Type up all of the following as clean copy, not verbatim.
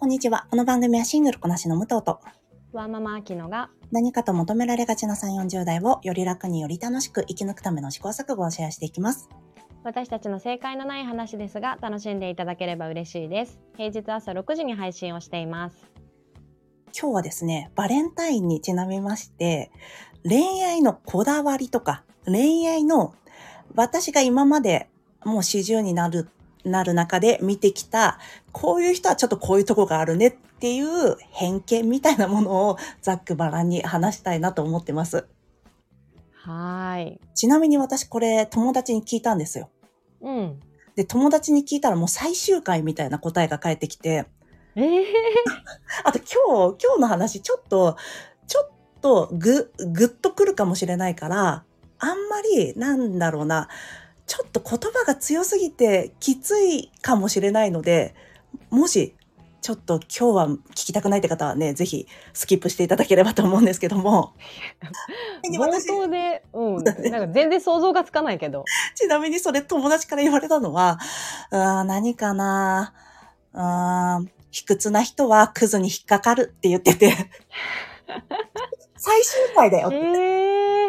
こんにちは。この番組はシングルこなしの武藤とワーママアキノが何かと求められがちな3、40代をより楽により楽しく生き抜くための試行錯誤をシェアしていきます。 私たちの正解のない話ですが楽しんでいただければ嬉しいです。平日朝6時に配信をしています。 今日はですね、バレンタインにちなみまして恋愛のこだわりとか恋愛の私が今までもう40になる中で見てきたこういう人はちょっとこういうとこがあるねっていう偏見みたいなものをざっくばらんに話したいなと思ってます。 はい。 ちなみに私これ友達に聞いたんですよ。で、友達に聞いたらもう最終回みたいな答えが返ってきて、あと今日の話ちょっとぐっとくるかもしれないから、あんまりなんだろうな、ちょっと言葉が強すぎてきついかもしれないので、もしちょっと今日は聞きたくないって方はね、ぜひスキップしていただければと思うんですけども。 冒頭で、なんか全然想像がつかないけど。 ちなみにそれ友達から言われたのは、何かな、卑屈な人はクズに引っかかるって言ってて、最終回だよって。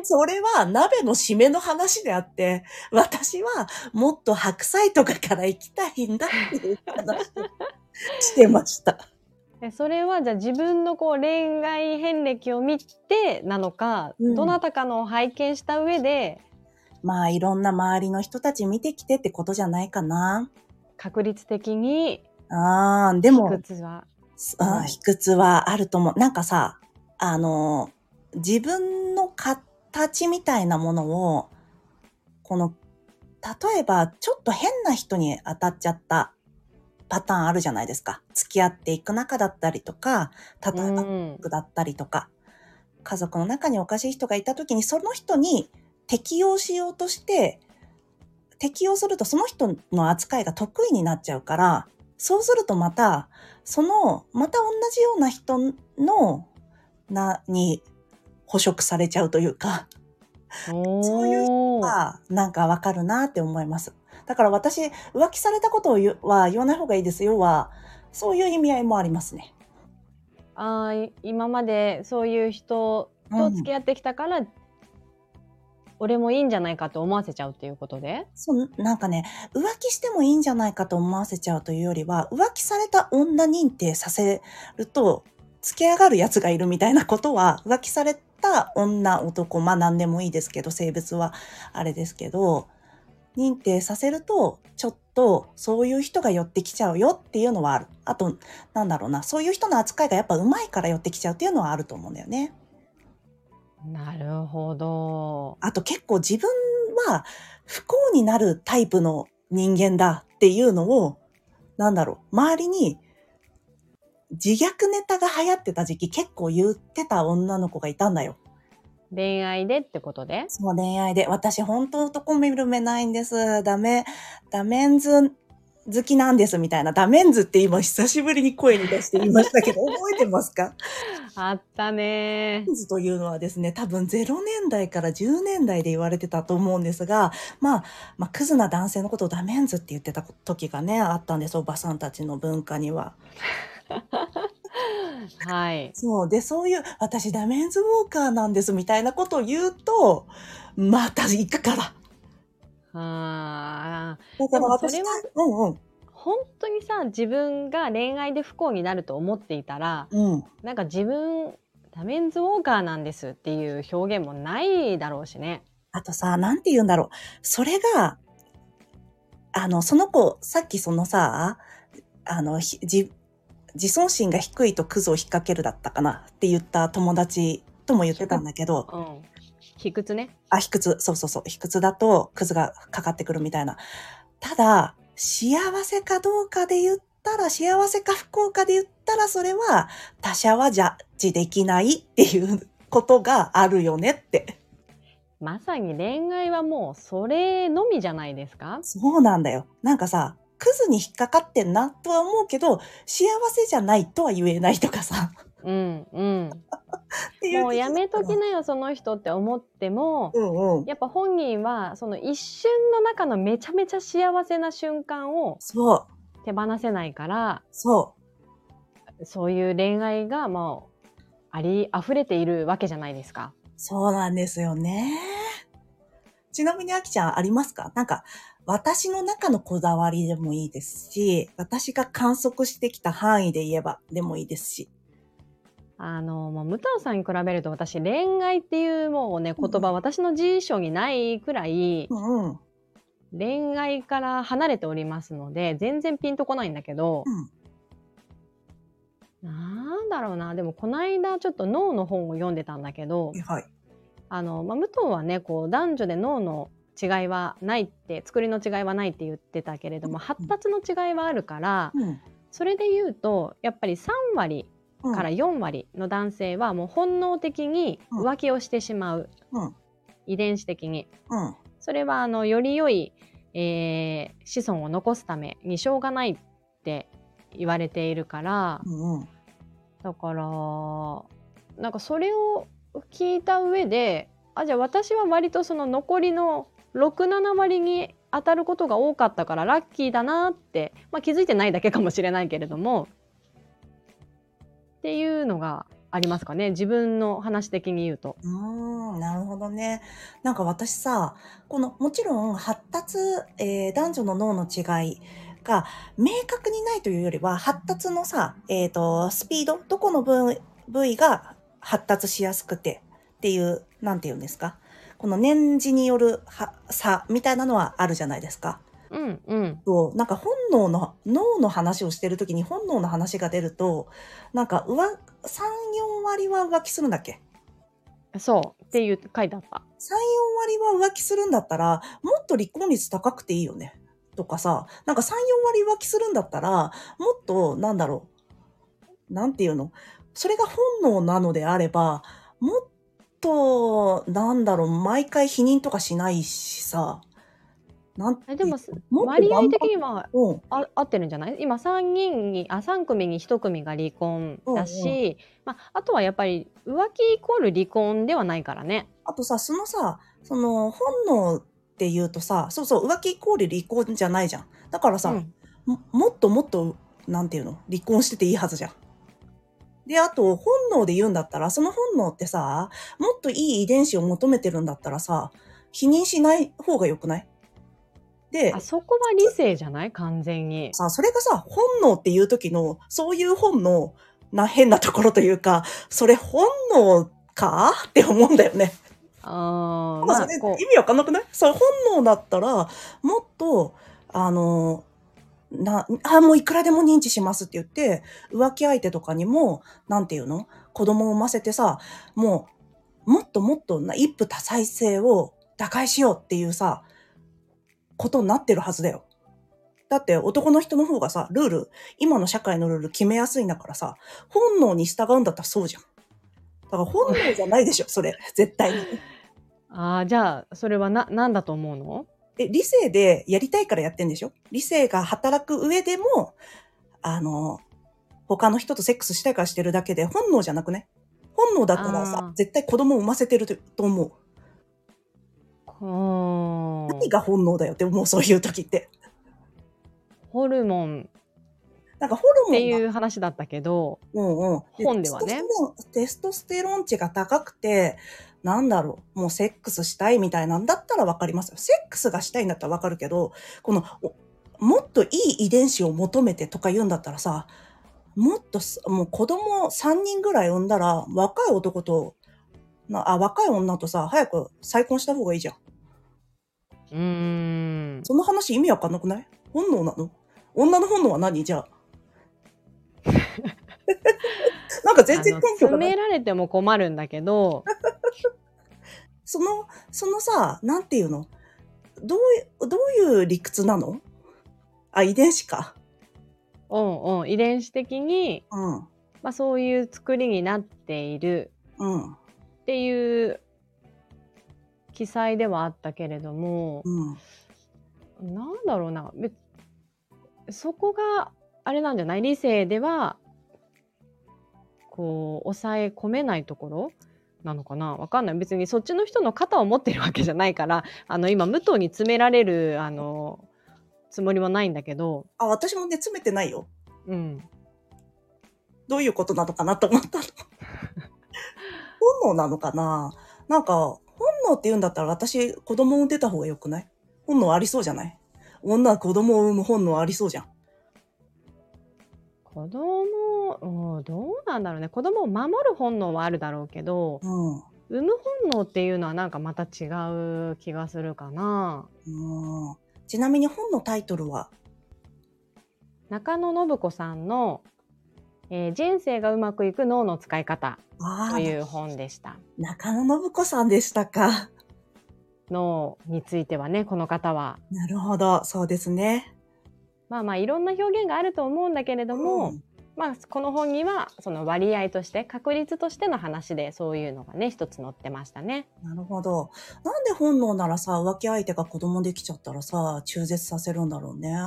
それは鍋の締めの話であって、私はもっと白菜とかから行きたいんだっていう話をしてました。 それはじゃあ自分の恋愛遍歴を見てなのか、どなたかのを拝見した上で、 まあいろんな周りの人たち見てきてってことじゃないかな。 確率的にでも卑屈は、 卑屈はあると思う。なんかさ、自分の形みたいなものを例えばちょっと変な人に当たっちゃったパターンあるじゃないですか。付き合っていく中だったりとか、例えば家族だったりとか、家族の中におかしい人がいた時にその人に適応しようとして適応するとその人の扱いが得意になっちゃうから、そうするとまた同じような人のに捕食されちゃうというか、そういう人はなんかわかるなって思います。だから私、浮気されたことは言わない方がいいですよは、そういう意味合いもありますね。 今までそういう人と付き合ってきたから、俺もいいんじゃないかと思わせちゃうっていうことで？ なんかね、浮気してもいいんじゃないかと思わせちゃうというよりは、浮気された女認定させると、付け上がるやつがいるみたいなことは、浮気された女、男、まあ何でもいいですけど、性別はあれですけど、認定させると、ちょっとそういう人が寄ってきちゃうよっていうのはある。あと、なんだろうな、そういう人の扱いがやっぱ上手いから寄ってきちゃうっていうのはあると思うんだよね。 なるほど。 あと結構自分は不幸になるタイプの人間だっていうのを、周りに自虐ネタが流行ってた時期結構言ってた女の子がいたんだよ。 恋愛でってことで？ そう、恋愛で。私本当男見る目ないんです。ダメンズ好きなんですみたいな。ダメンズって今久しぶりに声に出して言いましたけど、覚えてますか？ あったね。 ダメンズというのはですね、多分0年代から10年代で言われてたと思うんですが、クズな男性のことをダメンズって言ってた時がね、あったんです。おばさんたちの文化には。 はい。 そう。で、そういう、私ダメンズウォーカーなんですみたいなことを言うと、また行くから。だから私は、 本当にさ、自分が恋愛で不幸になると思っていたら、なんか自分、ダメンズウォーカーなんですっていう表現もないだろうしね。 あとさ、なんて言うんだろう。それが、その子、さっきそのさ、自尊心が低いとクズを引っ掛けるだったかなって言った友達とも言ってたんだけど。 卑屈ね。 卑屈。そうそうそう。卑屈だとクズがかかってくるみたいな。ただ、幸せかどうかで言ったら、幸せか不幸かで言ったら、それは他者はジャッジできないっていうことがあるよねって。 まさに恋愛はもうそれのみじゃないですか？ そうなんだよ。なんかさ、クズに引っかかってんなとは思うけど、幸せじゃないとは言えないとかさ。 もうやめときなよその人って思っても、やっぱ本人はその一瞬の中のめちゃめちゃ幸せな瞬間を手放せないから、 そういう恋愛がもう溢れているわけじゃないですか。 そうなんですよね。ちなみにあきちゃんありますか？なんか、私の中のこだわりでもいいですし、私が観測してきた範囲で言えばでもいいですし。 もう武藤さんに比べると私恋愛っていうもうね言葉、私の辞書にないくらい、恋愛から離れておりますので全然ピンとこないんだけど、なんだろうな、でもこの間ちょっと脳の本を読んでたんだけど、 はい、 武藤はねこう男女で脳の違いはないって、作りの違いはないって言ってたけれども、発達の違いはあるから、それで言うとやっぱり3割から4割の男性はもう本能的に浮気をしてしまう、遺伝子的に、それはより良い、子孫を残すためにしょうがないって言われているから、だからなんかそれを聞いた上で、じゃあ私は割とその残りの6、7割に当たることが多かったからラッキーだなって、気づいてないだけかもしれないけれどもっていうのがありますかね、自分の話的に言うと。 なるほどね。なんか私さ、もちろん発達、男女の脳の違いが明確にないというよりは、発達のさ、スピード、どこの部位が発達しやすくてっていう、なんていうんですか。この年次による差みたいなのはあるじゃないですか。なんか脳の話をしてるときに本能の話が出ると、なんか3、4割は浮気するんだっけ？ そうっていう書いてあった。 3、4割は浮気するんだったら、もっと離婚率高くていいよね。とかさ、なんか3、4割浮気するんだったら、もっと、なんていうの？それが本能なのであれば、もっと、毎回否認とかしないしさ。 でも割合的には合ってるんじゃない？今3組に1組が離婚だし、あとはやっぱり浮気イコール離婚ではないからね。 あとさ、その本能って言うとさ、そうそう、浮気イコール離婚じゃないじゃん。だからさ、もっともっと、なんていうの？離婚してていいはずじゃん。で、あと、本能で言うんだったら、その本能ってさ、もっといい遺伝子を求めてるんだったらさ、否認しない方が良くない？で、 そこは理性じゃない？完全に。 それがさ、本能っていう時の、そういう本能な変なところというか、それ本能かって思うんだよね。それ意味わかんなくない？そう、本能だったら、もっと、もういくらでも認知しますって言って、浮気相手とかにも、なんていうの？子供を産ませてさ、もっともっと一夫多妻制を打開しようっていうさ、ことになってるはずだよ。だって男の人の方がさ、今の社会のルール決めやすいんだからさ、本能に従うんだったらそうじゃん。だから本能じゃないでしょ、それ。絶対に。 じゃあ、それはなんだと思うの？ 理性でやりたいからやってんでしょ？理性が働く上でも、他の人とセックスしたいからしてるだけで本能じゃなくね？本能だったらさ、絶対子供を産ませてると思う。何が本能だよって思う、そういう時って。 ホルモン。 なんかホルモンっていう話だったけど、本ではね。 テストステロン値が高くて、もうセックスしたいみたいなんだったらわかりますよ。セックスがしたいんだったらわかるけど、もっといい遺伝子を求めてとか言うんだったらさ、もう子供3人ぐらい産んだら、若い女とさ、早く再婚した方がいいじゃん。その話意味わかんなくない？本能なの？女の本能は何？じゃあ。なんか全然根拠がない。 詰められても困るんだけど。 そのさ、なんていうの？どういう理屈なの？遺伝子か。 遺伝子的に、そういう作りになっているっていう記載ではあったけれども、なんだろうな、そこがあれなんじゃない？理性ではこう抑え込めないところなのかな、わかんない。別にそっちの人の肩を持ってるわけじゃないから、今武藤に詰められるつもりはないんだけど。 私もね詰めてないよ。 どういうことなのかなと思ったの。本能なのかな。なんか、本能って言うんだったら私、子供を産んでた方がよくない？本能ありそうじゃない？女は子供を産む本能ありそうじゃん。 子供、どうなんだろうね。子供を守る本能はあるだろうけど、産む本能っていうのはなんかまた違う気がするかな。 ちなみに本のタイトルは？ 中野信子さんの、人生がうまくいく脳の使い方という本でした。 中野信子さんでしたか。 脳についてはね、この方は。 なるほど、そうですね。 まあまあいろんな表現があると思うんだけれども、まあこの本にはその割合として確率としての話でそういうのがね一つ載ってましたね。 なるほど。なんで本能ならさ、浮気相手が子供できちゃったらさ、中絶させるんだろうね。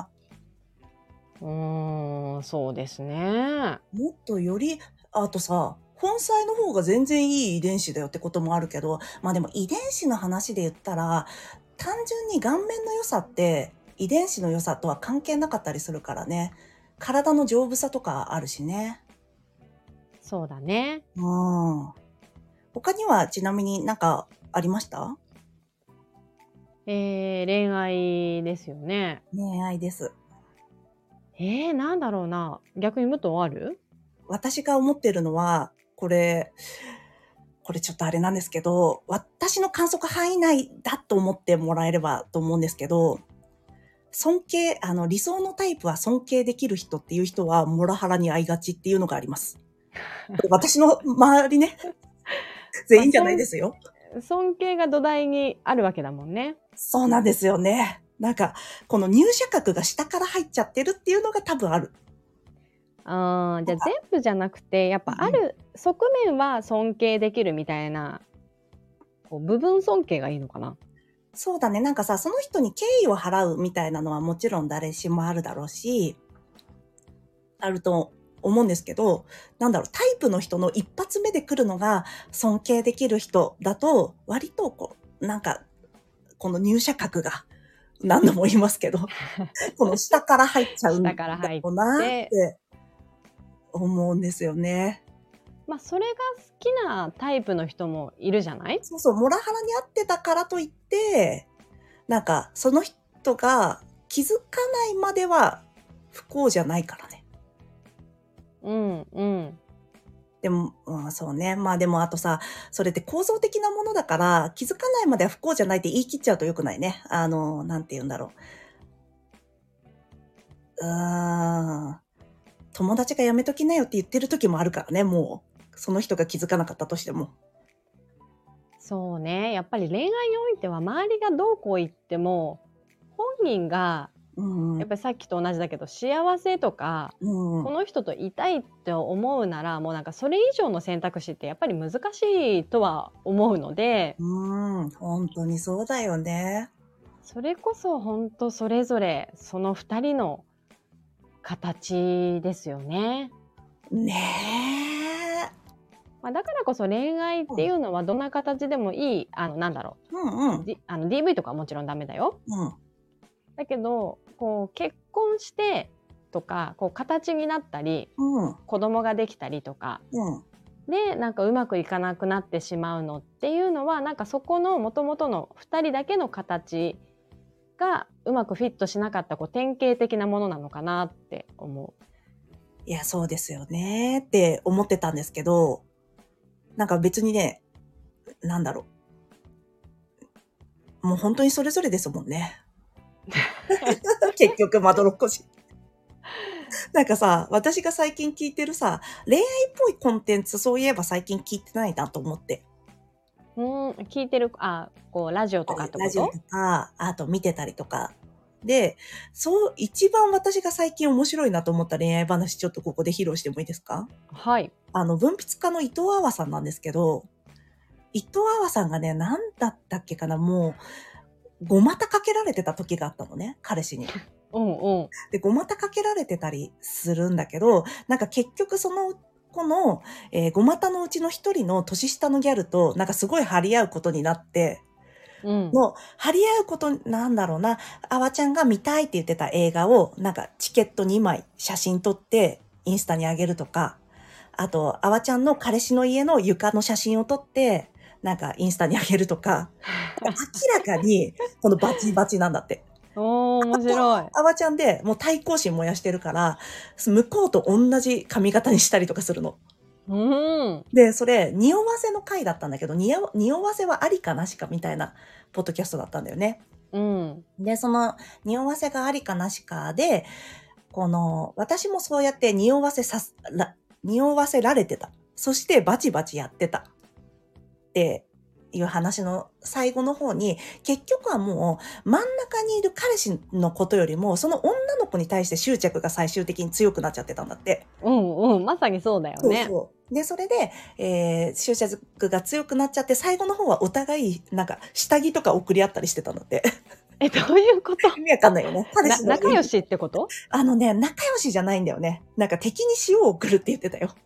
そうですね。 もっとより、あとさ、本妻の方が全然いい遺伝子だよってこともあるけど、まあでも遺伝子の話で言ったら、単純に顔面の良さって遺伝子の良さとは関係なかったりするからね。体の丈夫さとかあるしね。 そうだね。 他にはちなみになんかありました？ 恋愛ですよね。 恋愛です。 なんだろうな。逆に武藤ある？ 私が思ってるのは、これちょっとあれなんですけど、私の観測範囲内だと思ってもらえればと思うんですけど、理想のタイプは尊敬できる人っていう人はモラハラに遭いがちっていうのがあります。私の周りね、全員じゃないですよ。 尊敬が土台にあるわけだもんね。 そうなんですよね。なんか、この入射角が下から入っちゃってるっていうのが多分ある。 じゃあ全部じゃなくて、やっぱある側面は尊敬できるみたいな、こう部分尊敬がいいのかな。 そうだね。なんかさ、その人に敬意を払うみたいなのはもちろん誰しもあるだろうし、あると思うんですけど、なんだろう、タイプの人の一発目で来るのが尊敬できる人だと、割とこの入射角が、何度も言いますけど、この下から入っちゃうんだろうなって思うんですよね。 まあ、それが好きなタイプの人もいるじゃない？ そうそう、モラハラに合ってたからといって、なんか、その人が気づかないまでは不幸じゃないからね。でも、そうね。まあでもあとさ、それって構造的なものだから、気づかないまでは不幸じゃないって言い切っちゃうと良くないね。なんて言うんだろう。友達がやめときなよって言ってる時もあるからね、もう。その人が気づかなかったとしても。 そうね。やっぱり恋愛においては周りがどうこう言っても、本人が、やっぱりさっきと同じだけど、幸せとか、この人といたいって思うなら、もうなんかそれ以上の選択肢ってやっぱり難しいとは思うので。 本当にそうだよね。 それこそ本当それぞれその2人の形ですよね。 ねえ。 だからこそ恋愛っていうのはどんな形でもいい、なんだろう、DV とかはもちろんダメだよ。だけどこう結婚してとかこう形になったり、子供ができたりとか、でなんかうまくいかなくなってしまうのっていうのはなんかそこの元々の2人だけの形がうまくフィットしなかった典型的なものなのかなって思う。 いや、そうですよねって思ってたんですけど、なんか別にね、なんだろう。もう本当にそれぞれですもんね。結局まどろっこし。なんかさ、私が最近聞いてるさ、恋愛っぽいコンテンツ、そういえば最近聞いてないなと思って。 聞いてる、こうラジオとかってこと？ ラジオとか、あと見てたりとか。で、一番私が最近面白いなと思った恋愛話、ちょっとここで披露してもいいですか？ はい。 文筆家の伊藤あわさんなんですけど、伊藤あわさんがね、何だったっけかな、もう、ごまたかけられてた時があったのね、彼氏に。で、ごまたかけられてたりするんだけど、なんか結局その子の、ごまたのうちの一人の年下のギャルと、なんかすごい張り合うことになって、張り合うこと、なんだろうな、あわちゃんが見たいって言ってた映画を、なんかチケット2枚写真撮って、インスタに上げるとか、 あと、あわちゃんの彼氏の家の床の写真を撮って、なんかインスタにあげるとか、明らかにこのバチバチなんだって。 おー、面白い。 あわちゃんでもう対抗心燃やしてるから、向こうと同じ髪型にしたりとかするの。で、それ、匂わせの回だったんだけど、匂わせはありかなしかみたいなポッドキャストだったんだよね。で、その匂わせがありかなしかで、私もそうやって匂わせられてた。そしてバチバチやってた。っていう話の最後の方に、結局はもう真ん中にいる彼氏のことよりも、その女の子に対して執着が最終的に強くなっちゃってたんだって。 まさにそうだよね。 そうで、それで、執着が強くなっちゃって、最後の方はお互い、なんか、下着とか送り合ったりしてたんだって。 どういうこと？ 意味わかんないよね。 仲良しってこと？ 仲良しじゃないんだよね。なんか敵に塩を送るって言ってたよ。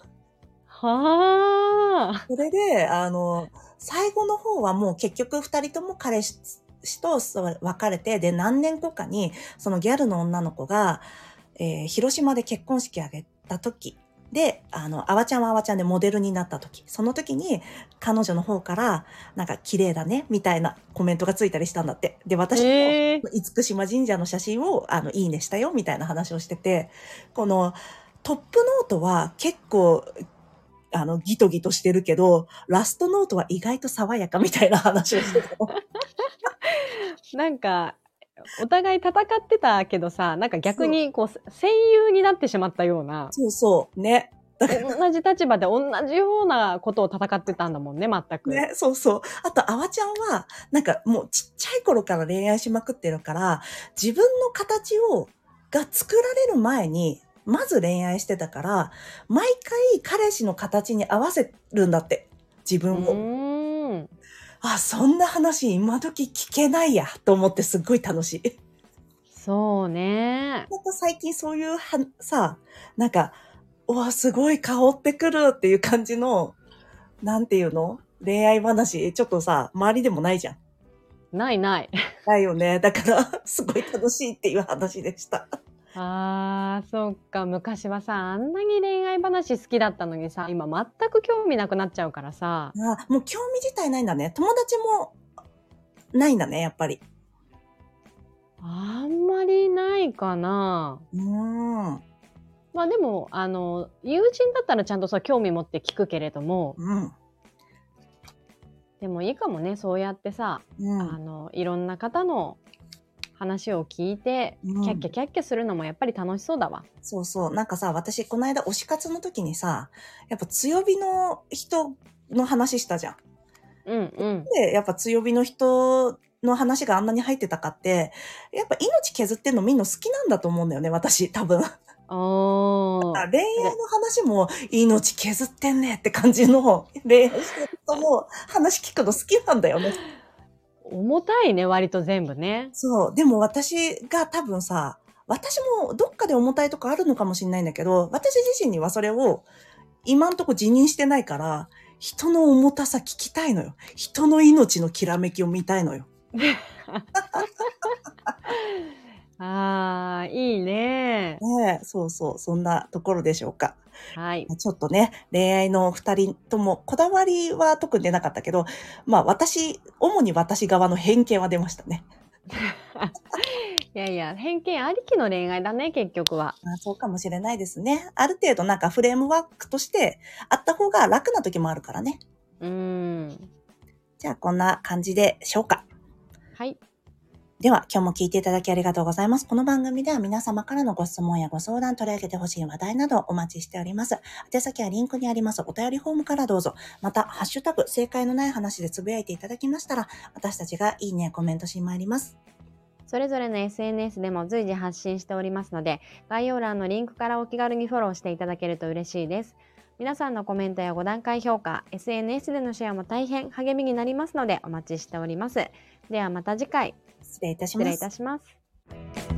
はあ。 それで、最後の方はもう結局二人とも彼氏と別れて、で、何年後かに、そのギャルの女の子が、広島で結婚式あげた時で、あわちゃんはあわちゃんでモデルになった時、その時に彼女の方から、なんか綺麗だね、みたいなコメントがついたりしたんだって。で、私も、厳島神社の写真を、いいねしたよ、みたいな話をしてて、この、トップノートは結構、ギトギトしてるけど、ラストノートは意外と爽やかみたいな話をしてた。 なんか、お互い戦ってたけどさ、なんか逆にこう、戦友になってしまったような。 そうそう。ね。 同じ立場で同じようなことを戦ってたんだもんね、全く。 ね、そうそう。あと、あわちゃんは、なんかもうちっちゃい頃から恋愛しまくってるから、自分の形が作られる前に、まず恋愛してたから、毎回彼氏の形に合わせるんだって。自分を。そんな話今時聞けないや、と思ってすっごい楽しい。 そうね。 なんか最近そういうなんか、すごい香ってくるっていう感じの、なんていうの？恋愛話、ちょっとさ、周りでもないじゃん。 ない。ないよね。だから、すごい楽しいっていう話でした。 そっか。昔はさ、あんなに恋愛話好きだったのにさ、今全く興味なくなっちゃうからさ。 もう興味自体ないんだね。友達もないんだね、やっぱり。 あんまりないかな。まあでも、友人だったらちゃんとさ、興味持って聞くけれども、でもいいかもね、そうやってさ、いろんな方の話を聞いて、キャッキャキャッキャするのもやっぱり楽しそうだわ。 そうそう。なんかさ、私、この間推し活の時にさ、やっぱ強火の人の話したじゃん。で、やっぱ強火の人の話があんなに入ってたかって、やっぱ命削ってんのみんな好きなんだと思うんだよね、私、多分。恋愛の話も命削ってんねって感じの恋愛してる人も話聞くの好きなんだよね。 重たいね、割と全部ね。 そう。でも私が多分さ、私もどっかで重たいとこあるのかもしれないんだけど、私自身にはそれを今んとこ自認してないから、人の重たさ聞きたいのよ。人の命のきらめきを見たいのよ。 いいね。 そうそう。そんなところでしょうか。 はい。 ちょっとね、恋愛の二人とも、こだわりは特に出なかったけど、まあ主に私側の偏見は出ましたね。 いやいや、偏見ありきの恋愛だね、結局は。 そうかもしれないですね。ある程度なんかフレームワークとしてあった方が楽な時もあるからね。じゃあこんな感じでしょうか。 はい。 では、今日も聞いていただきありがとうございます。この番組では皆様からのご質問やご相談、取り上げてほしい話題などお待ちしております。宛先はリンクにありますお便りフォームからどうぞ。また、ハッシュタグ、正解のない話でつぶやいていただきましたら、私たちがいいね、コメントしまいります。 それぞれの SNS でも随時発信しておりますので、概要欄のリンクからお気軽にフォローしていただけると嬉しいです。皆さんのコメントや5段階評価、SNS でのシェアも大変励みになりますのでお待ちしております。ではまた次回。 失礼いたします。